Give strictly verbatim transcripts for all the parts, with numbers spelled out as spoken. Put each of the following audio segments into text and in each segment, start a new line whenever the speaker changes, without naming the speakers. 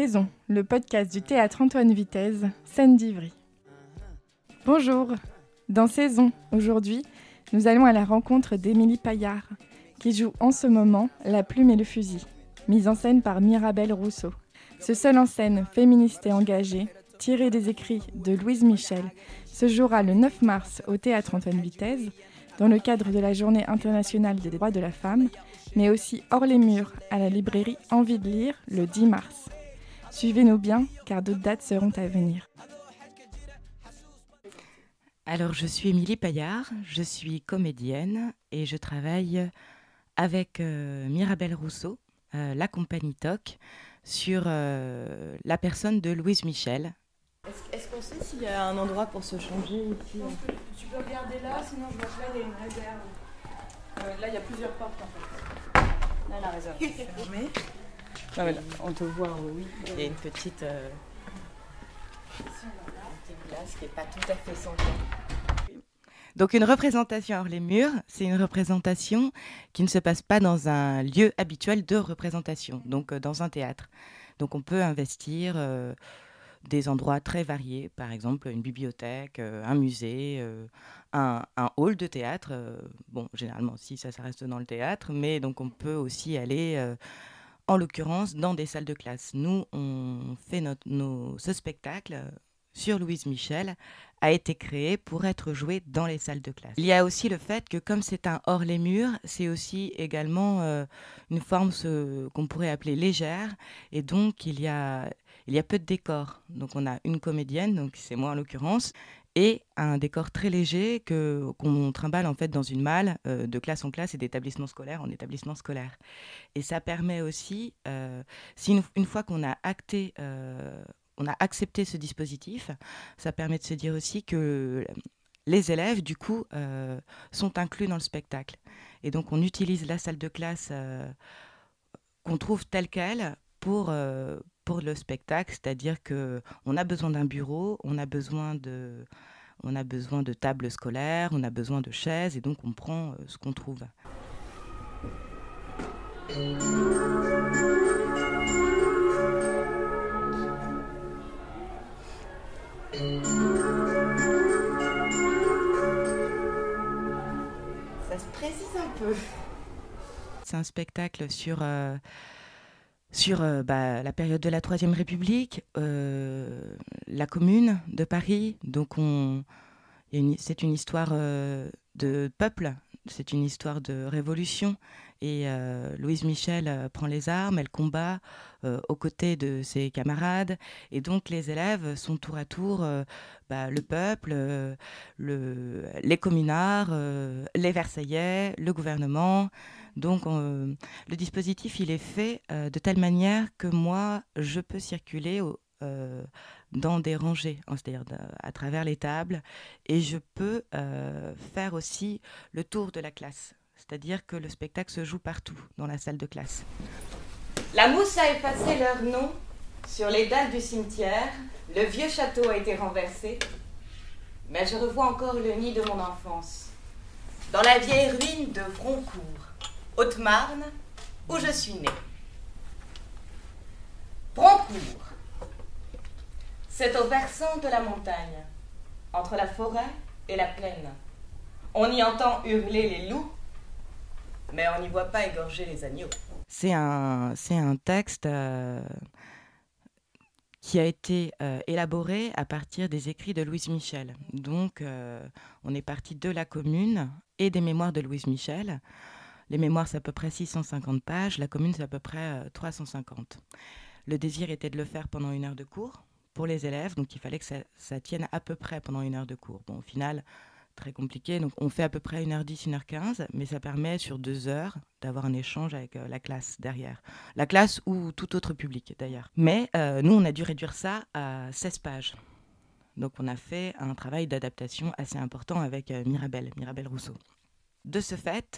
Saison, le podcast du théâtre Antoine Vitez, scène d'Ivry. Bonjour. Dans Saison, aujourd'hui, nous allons à la rencontre d'Émilie Paillard, qui joue en ce moment La plume et le fusil, mise en scène par Mirabelle Rousseau. Ce seul en scène féministe et engagé, tiré des écrits de Louise Michel, se jouera le neuf mars au théâtre Antoine Vitez, dans le cadre de la Journée internationale des droits de la femme, mais aussi hors les murs, à la librairie Envie de lire, le dix mars. Suivez-nous bien, car d'autres dates seront à venir.
Alors, je suis Émilie Paillard, je suis comédienne et je travaille avec euh, Mirabelle Rousseau, euh, la compagnie T O C, sur euh, la personne de Louise Michel.
Est-ce, est-ce qu'on sait s'il y a un endroit pour se changer ici?
Tu peux regarder là, sinon je vois que là il y a une réserve. Euh, là il y a plusieurs portes en fait.
Là, la réserve est fermée. Non, mais là, on te voit, oui. Il y a une petite, euh, une petite glace qui n'est pas tout à fait sans temps.
Donc une représentation hors les murs, c'est une représentation qui ne se passe pas dans un lieu habituel de représentation, donc euh, dans un théâtre. Donc on peut investir euh, des endroits très variés, par exemple une bibliothèque, euh, un musée, euh, un, un hall de théâtre. Euh, bon, généralement, si ça, ça reste dans le théâtre, mais donc on peut aussi aller, euh, en l'occurrence, dans des salles de classe. Nous, on fait notre, nos, ce spectacle euh, sur Louise Michel a été créé pour être joué dans les salles de classe. Il y a aussi le fait que comme c'est un hors les murs, c'est aussi également euh, une forme ce, qu'on pourrait appeler légère, et donc il y a, il y a peu de décors. Donc on a une comédienne, donc c'est moi en l'occurrence, et un décor très léger que, qu'on trimballe en fait dans une malle euh, de classe en classe et d'établissement scolaire en établissement scolaire. Et ça permet aussi, euh, si une, une fois qu'on a acté euh, on a accepté ce dispositif, ça permet de se dire aussi que les élèves, du coup, euh, sont inclus dans le spectacle. Et donc, on utilise la salle de classe euh, qu'on trouve telle qu'elle pour, euh, pour le spectacle, c'est-à-dire qu'on a besoin d'un bureau, on a besoin de, on a besoin de tables scolaires, on a besoin de chaises, et donc on prend euh, ce qu'on trouve.
Ça se précise un peu.
C'est un spectacle sur, euh, sur euh, bah, la période de la Troisième République, euh, la Commune de Paris. Donc on, y a une, c'est une histoire euh, de peuple, c'est une histoire de révolution. Et euh, Louise Michel euh, prend les armes, elle combat euh, aux côtés de ses camarades. Et donc les élèves sont tour à tour euh, bah, le peuple, euh, le, les communards, euh, les Versaillais, le gouvernement. Donc euh, le dispositif, il est fait euh, de telle manière que moi, je peux circuler au, euh, dans des rangées, hein, c'est-à-dire de, à travers les tables. Et je peux euh, faire aussi le tour de la classe. C'est-à-dire que le spectacle se joue partout dans la salle de classe.
La mousse a effacé leur nom sur les dalles du cimetière. Le vieux château a été renversé. Mais je revois encore le nid de mon enfance. Dans la vieille ruine de Vroncourt, Haute-Marne, où je suis née. Vroncourt, c'est au versant de la montagne, entre la forêt et la plaine. On y entend hurler les loups, mais on n'y voit pas égorger les agneaux.
C'est un, c'est un texte euh, qui a été euh, élaboré à partir des écrits de Louise Michel. Donc, euh, on est parti de la Commune et des mémoires de Louise Michel. Les mémoires, c'est à peu près six cent cinquante pages. La Commune, c'est à peu près euh, trois cent cinquante. Le désir était de le faire pendant une heure de cours pour les élèves. Donc, il fallait que ça, ça tienne à peu près pendant une heure de cours. Bon, au final, très compliqué. Donc, on fait à peu près une heure dix, une heure quinze, mais ça permet sur deux heures d'avoir un échange avec euh, la classe derrière. La classe ou tout autre public, d'ailleurs. Mais euh, nous, on a dû réduire ça à seize pages. Donc, on a fait un travail d'adaptation assez important avec euh, Mirabelle, Mirabelle Rousseau. De ce fait,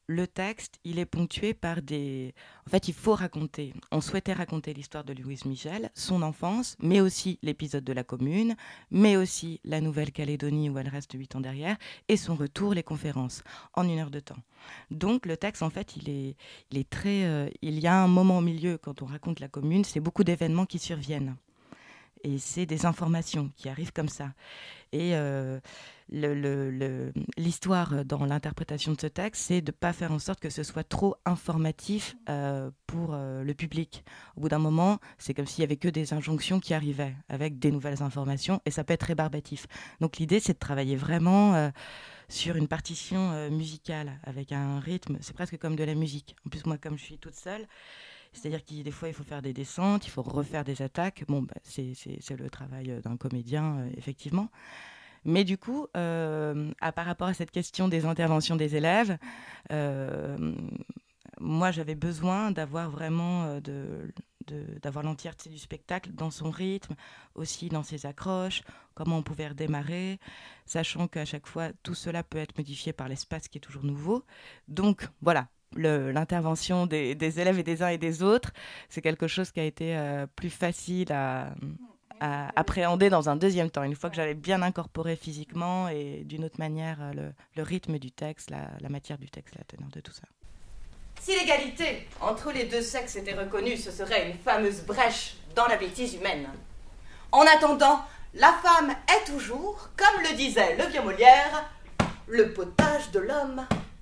le texte, il est ponctué par des... En fait, il faut raconter. On souhaitait raconter l'histoire de Louise Michel, son enfance, mais aussi l'épisode de la Commune, mais aussi la Nouvelle-Calédonie où elle reste huit ans derrière, et son retour, les conférences, en une heure de temps. Donc, le texte, en fait, il est, il est très... Euh, il y a un moment au milieu, quand on raconte la Commune, c'est beaucoup d'événements qui surviennent. Et c'est des informations qui arrivent comme ça. Et euh, le, le, le, l'histoire dans l'interprétation de ce texte, c'est de ne pas faire en sorte que ce soit trop informatif euh, pour euh, le public. Au bout d'un moment, c'est comme s'il n'y avait que des injonctions qui arrivaient avec des nouvelles informations, et ça peut être rébarbatif. Donc l'idée, c'est de travailler vraiment euh, sur une partition euh, musicale, avec un rythme, c'est presque comme de la musique. En plus, moi, comme je suis toute seule, c'est-à-dire que des fois, il faut faire des descentes, il faut refaire des attaques. Bon, bah, c'est, c'est, c'est le travail d'un comédien, euh, effectivement. Mais du coup, euh, à, par rapport à cette question des interventions des élèves, euh, moi, j'avais besoin d'avoir vraiment euh, de, de, d'avoir l'entièreté du spectacle dans son rythme, aussi dans ses accroches, comment on pouvait redémarrer, sachant qu'à chaque fois, tout cela peut être modifié par l'espace qui est toujours nouveau. Donc, voilà. Le, l'intervention des, des élèves et des uns et des autres, c'est quelque chose qui a été euh, plus facile à, à appréhender dans un deuxième temps, une fois que j'avais bien incorporé physiquement et d'une autre manière euh, le, le rythme du texte, la, la matière du texte, la teneur de tout ça.
Si l'égalité entre les deux sexes était reconnue, ce serait une fameuse brèche dans la bêtise humaine. En attendant, la femme est toujours, comme le disait le vieux Molière, le potage de l'homme.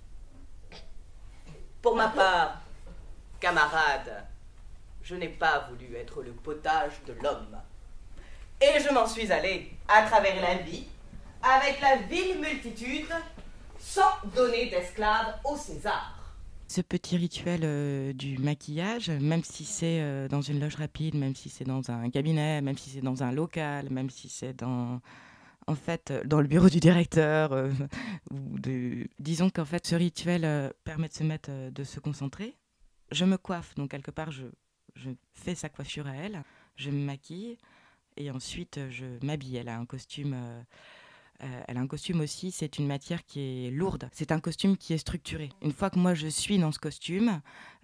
Pour ma part, camarade, je n'ai pas voulu être le potage de l'homme. Et je m'en suis allé à travers la vie, avec la vile multitude, sans donner d'esclaves au César.
Ce petit rituel euh, du maquillage, même si c'est euh, dans une loge rapide, même si c'est dans un cabinet, même si c'est dans un local, même si c'est dans... En fait, dans le bureau du directeur, euh, ou de... disons qu'en fait, ce rituel euh, permet de se mettre, euh, de se concentrer. Je me coiffe, donc quelque part, je, je fais sa coiffure à elle, je me maquille, et ensuite, je m'habille. Elle a un costume, euh, euh, elle a un costume aussi, c'est une matière qui est lourde. C'est un costume qui est structuré. Une fois que moi, je suis dans ce costume,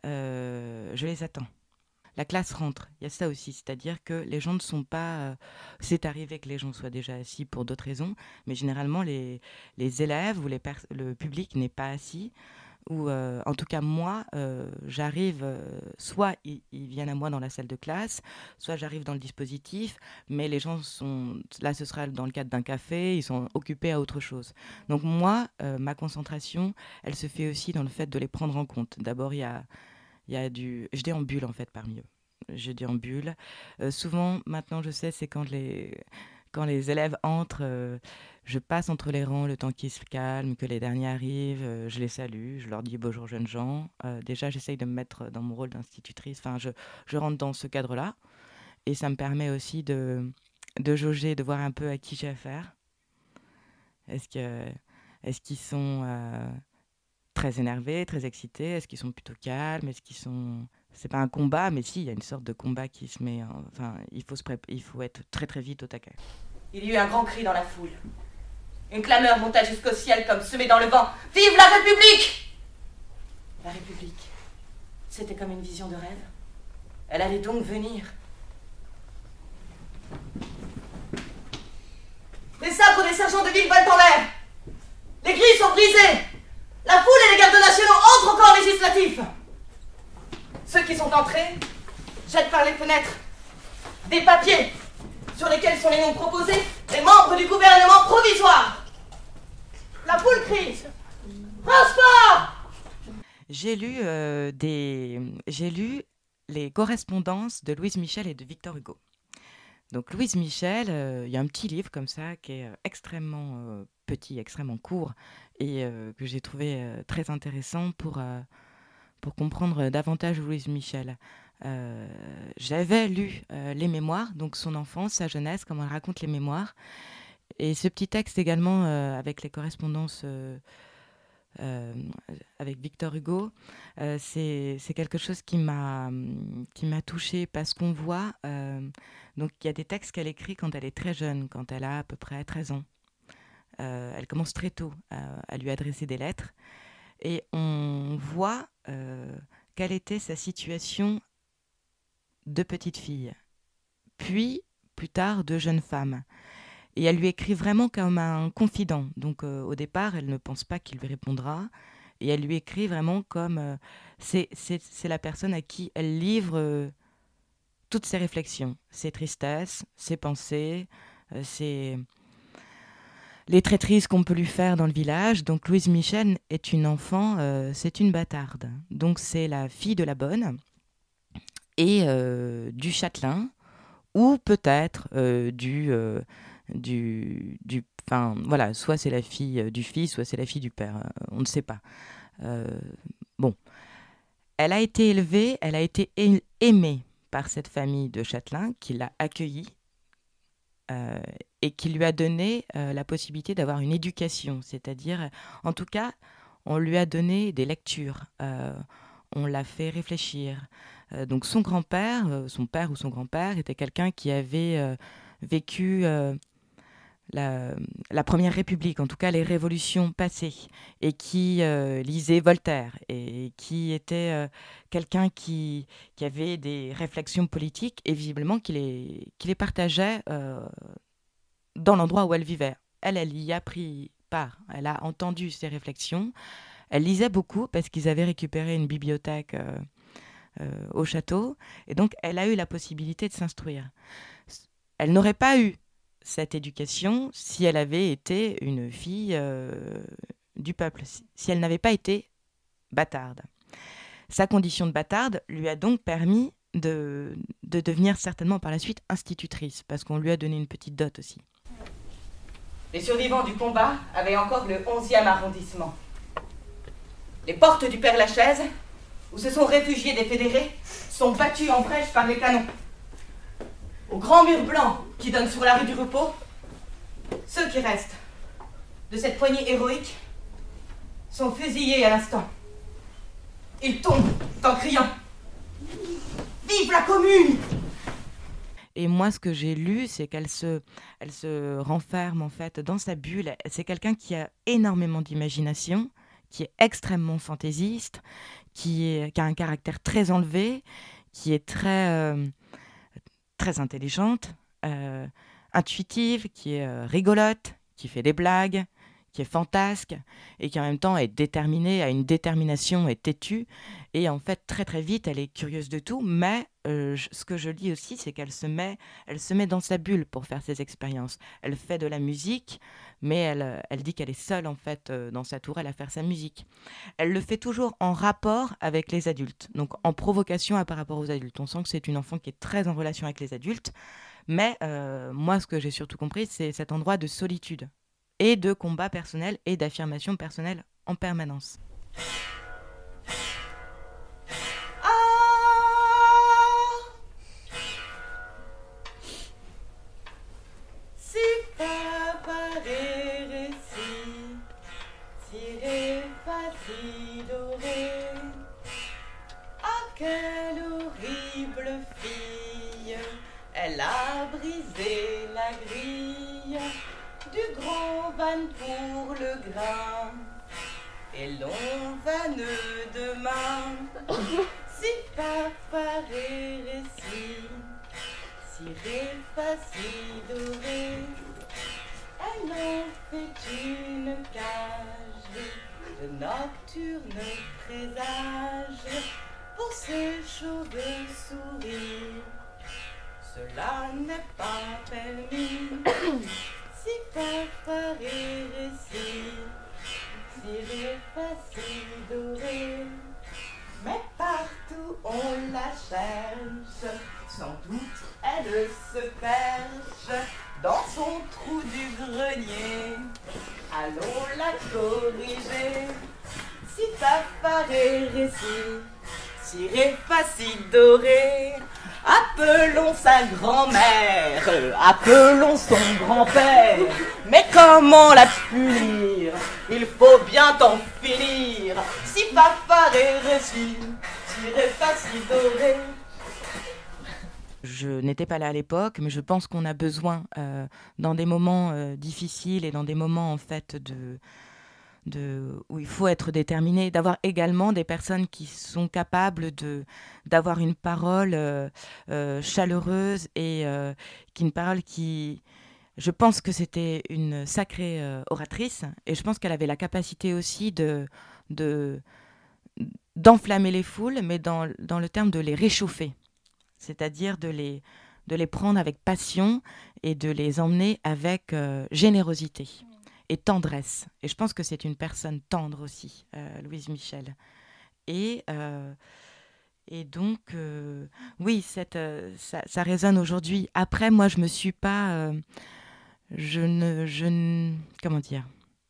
euh, je les attends. La classe rentre, il y a ça aussi, c'est-à-dire que les gens ne sont pas... Euh, c'est arrivé que les gens soient déjà assis pour d'autres raisons, mais généralement les, les élèves ou les pers- le public n'est pas assis, ou euh, en tout cas moi, euh, j'arrive, euh, soit ils, ils viennent à moi dans la salle de classe, soit j'arrive dans le dispositif, mais les gens sont... Là, ce sera dans le cadre d'un café, ils sont occupés à autre chose. Donc moi, euh, ma concentration, elle se fait aussi dans le fait de les prendre en compte. D'abord, il y a... Il y a du... Je déambule en fait parmi eux. Je déambule. Euh, souvent, maintenant, je sais, c'est quand les, quand les élèves entrent, euh, je passe entre les rangs le temps qu'ils se calment, que les derniers arrivent, euh, je les salue, je leur dis bonjour jeunes gens. Euh, déjà, j'essaye de me mettre dans mon rôle d'institutrice. Enfin, je, je rentre dans ce cadre-là. Et ça me permet aussi de, de jauger, de voir un peu à qui j'ai affaire. Est-ce que, est-ce qu'ils sont... Euh, très énervés, très excités, est-ce qu'ils sont plutôt calmes, est-ce qu'ils sont... C'est pas un combat, mais si, il y a une sorte de combat qui se met... En... Enfin, il faut, se pré... il faut être très très vite au taquet.
Il y eut un grand cri dans la foule. Une clameur monta jusqu'au ciel comme semée dans le vent. « Vive la République !» La République, c'était comme une vision de rêve. Elle allait donc venir. Les sabres des sergents de ville volent en l'air. Les grilles sont brisées. La foule et les gardes nationaux entrent au corps législatif. Ceux qui sont entrés jettent par les fenêtres des papiers sur lesquels sont les noms proposés des membres du gouvernement provisoire. La foule crie « Transport !»
J'ai lu, euh, des... J'ai lu les correspondances de Louise Michel et de Victor Hugo. Donc Louise Michel, il euh, y a un petit livre comme ça qui est euh, extrêmement euh, petit, extrêmement court et euh, que j'ai trouvé euh, très intéressant pour, euh, pour comprendre davantage Louise Michel. Euh, j'avais lu euh, les mémoires, donc son enfance, sa jeunesse, comment elle raconte les mémoires. Et ce petit texte également euh, avec les correspondances euh, euh, avec Victor Hugo, euh, c'est, c'est quelque chose qui m'a, qui m'a touchée parce qu'on voit, euh, donc il y a des textes qu'elle écrit quand elle est très jeune, quand elle a à peu près treize ans. Euh, elle commence très tôt à, à lui adresser des lettres. et on voit euh, quelle était sa situation de petite fille, puis plus tard de jeune femme. Et elle lui écrit vraiment comme un confident. Donc euh, au départ, elle ne pense pas qu'il lui répondra. Et elle lui écrit vraiment comme... Euh, c'est, c'est, c'est la personne à qui elle livre euh, toutes ses réflexions, ses tristesses, ses pensées, euh, ses... les traîtrises qu'on peut lui faire dans le village. Donc Louise Michel est une enfant, euh, c'est une bâtarde. Donc c'est la fille de la bonne et euh, du châtelain, ou peut-être euh, du... Euh, du, du enfin voilà, soit c'est la fille du fils, soit c'est la fille du père, euh, on ne sait pas. Euh, bon, elle a été élevée, elle a été aimée par cette famille de châtelains qui l'a accueillie euh, et qui lui a donné euh, la possibilité d'avoir une éducation, c'est-à-dire, en tout cas, on lui a donné des lectures, euh, on l'a fait réfléchir. Euh, donc son grand-père, euh, son père ou son grand-père était quelqu'un qui avait euh, vécu euh, La, la Première République, en tout cas les révolutions passées, et qui euh, lisait Voltaire, et qui était euh, quelqu'un qui, qui avait des réflexions politiques, et visiblement qui les, qui les partageait euh, dans l'endroit où elle vivait. Elle, elle y a pris part, elle a entendu ces réflexions, elle lisait beaucoup parce qu'ils avaient récupéré une bibliothèque euh, euh, au château, et donc elle a eu la possibilité de s'instruire. Elle n'aurait pas eu cette éducation si elle avait été une fille euh, du peuple, si elle n'avait pas été bâtarde. Sa condition de bâtarde lui a donc permis de, de devenir certainement par la suite institutrice, parce qu'on lui a donné une petite dot aussi.
Les survivants du combat avaient encore le onzième arrondissement. Les portes du Père-Lachaise, où se sont réfugiés des fédérés, sont battues en brèche par les canons. Au grand mur blanc qui donne sur la rue du Repos, ceux qui restent de cette poignée héroïque sont fusillés à l'instant. Ils tombent en criant « Vive la Commune !»
Et moi, ce que j'ai lu, c'est qu'elle se, elle se renferme en fait dans sa bulle. C'est quelqu'un qui a énormément d'imagination, qui est extrêmement fantaisiste, qui, est, qui a un caractère très enlevé, qui est très... Euh, très intelligente, euh, intuitive, qui est euh, rigolote, qui fait des blagues, qui est fantasque et qui en même temps est déterminée, a une détermination, est têtue. Et en fait, très très vite, elle est curieuse de tout. Mais euh, je, ce que je lis aussi, c'est qu'elle se met, elle se met dans sa bulle pour faire ses expériences. Elle fait de la musique, mais elle, elle dit qu'elle est seule en fait euh, dans sa tourelle à faire sa musique. Elle le fait toujours en rapport avec les adultes, donc en provocation à par rapport aux adultes. On sent que c'est une enfant qui est très en relation avec les adultes. Mais euh, moi, ce que j'ai surtout compris, c'est cet endroit de solitude et de combat personnel et d'affirmation personnelle en permanence.
Si fa fa ré ré si, si ré fa si do ré. Ah, quelle horrible fille, elle a brisé la grille du grand van pour le grain et long vaneux de main. Si fa fa ré ré si, si ré fa si do ré. Elle en fait une cage de nocturne présage pour ses cheveux sourire. Cela n'est pas permis. Si fa fa ré ré si, si ré fa si do ré. Mais partout on la cherche, sans doute elle se perche dans son trou du grenier. Allons la corriger. Si fa fa ré ré si, si ré fa si do ré. Appelons sa grand-mère, appelons son grand-père. Mais comment la punir? Il faut bien t'en finir. Si fa fa ré ré si, si ré fa si do ré.
Je n'étais pas là à l'époque, mais je pense qu'on a besoin, euh, dans des moments euh, difficiles et dans des moments en fait de de, où il faut être déterminé, d'avoir également des personnes qui sont capables de, d'avoir une parole euh, euh, chaleureuse et euh, qui, une parole qui... Je pense que c'était une sacrée euh, oratrice et je pense qu'elle avait la capacité aussi de, de, d'enflammer les foules, mais dans, dans le terme de les réchauffer, c'est-à-dire de les, de les prendre avec passion et de les emmener avec euh, générosité et tendresse. Et je pense que c'est une personne tendre aussi, euh, Louise Michel. Et, euh, et donc, euh, oui, cette, euh, ça, ça résonne aujourd'hui. Après, moi, je me suis pas... Euh, je ne... Je ne comment dire ?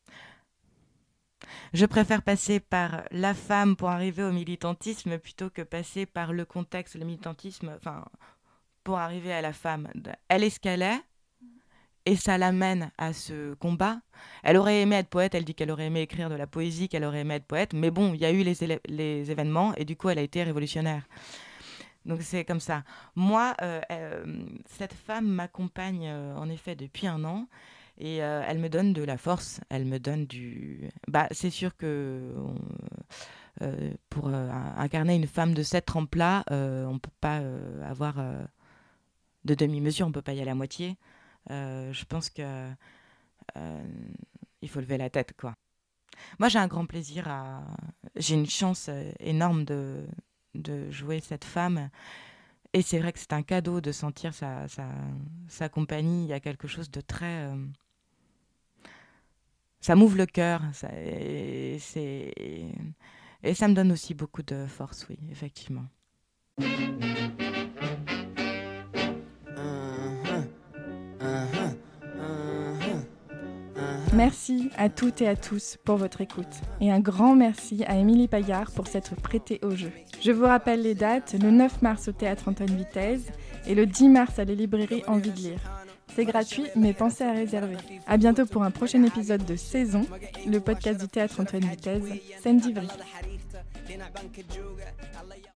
Je préfère passer par la femme pour arriver au militantisme plutôt que passer par le contexte, le militantisme, enfin, pour arriver à la femme. Elle est ce qu'elle est, et ça l'amène à ce combat. Elle aurait aimé être poète, elle dit qu'elle aurait aimé écrire de la poésie, qu'elle aurait aimé être poète, mais bon, il y a eu les, élè- les événements, et du coup, elle a été révolutionnaire. Donc c'est comme ça. Moi, euh, euh, cette femme m'accompagne euh, en effet depuis un an, et euh, elle me donne de la force, elle me donne du... Bah, c'est sûr que on, euh, pour euh, incarner une femme de cette trempe-là, euh, on ne peut pas euh, avoir euh, de demi-mesure, on ne peut pas y aller à moitié. Euh, je pense que euh, il faut lever la tête, quoi. Moi, j'ai un grand plaisir à... J'ai une chance euh, énorme de, de jouer cette femme. Et c'est vrai que c'est un cadeau de sentir sa, sa, sa compagnie. Il y a quelque chose de très... Euh, ça m'ouvre le cœur. Ça, et, c'est, et ça me donne aussi beaucoup de force, oui, effectivement.
Merci à toutes et à tous pour votre écoute. Et un grand merci à Émilie Payard pour s'être prêtée au jeu. Je vous rappelle les dates, le neuf mars au Théâtre Antoine Vitez et le dix mars à la librairie Envie de lire. C'est gratuit, mais pensez à réserver. À bientôt pour un prochain épisode de Saison, le podcast du Théâtre Antoine Vitez, Scène d'Ivry.